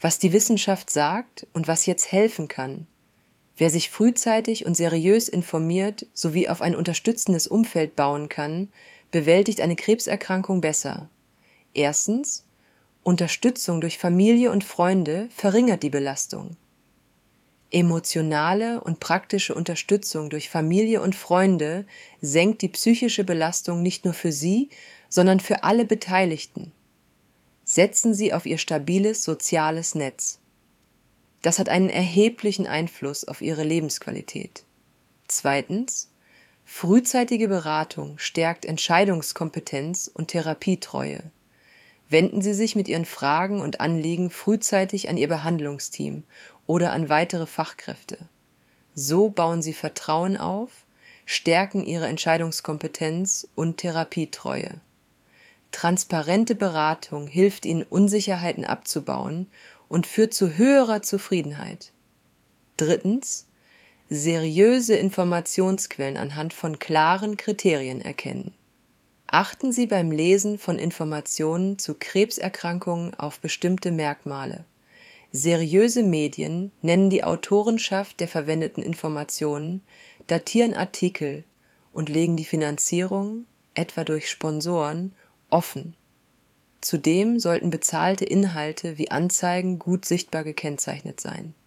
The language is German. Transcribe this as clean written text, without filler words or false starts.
Was die Wissenschaft sagt und was jetzt helfen kann. Wer sich frühzeitig und seriös informiert sowie auf ein unterstützendes Umfeld bauen kann, bewältigt eine Krebserkrankung besser. Erstens: Unterstützung durch Familie und Freunde verringert die Belastung. Emotionale und praktische Unterstützung durch Familie und Freunde senkt die psychische Belastung nicht nur für Sie, sondern für alle Beteiligten. Setzen Sie auf Ihr stabiles soziales Netz. Das hat einen erheblichen Einfluss auf Ihre Lebensqualität. Zweitens: Frühzeitige Beratung stärkt Entscheidungskompetenz und Therapietreue. Wenden Sie sich mit Ihren Fragen und Anliegen frühzeitig an Ihr Behandlungsteam oder an weitere Fachkräfte. So bauen Sie Vertrauen auf, stärken Ihre Entscheidungskompetenz und Therapietreue. Transparente Beratung hilft Ihnen, Unsicherheiten abzubauen und führt zu höherer Zufriedenheit. Drittens: Seriöse Informationsquellen anhand von klaren Kriterien erkennen. Achten Sie beim Lesen von Informationen zu Krebserkrankungen auf bestimmte Merkmale. Seriöse Medien nennen die Autorenschaft der verwendeten Informationen, datieren Artikel und legen die Finanzierung, etwa durch Sponsoren, offen. Zudem sollten bezahlte Inhalte wie Anzeigen gut sichtbar gekennzeichnet sein.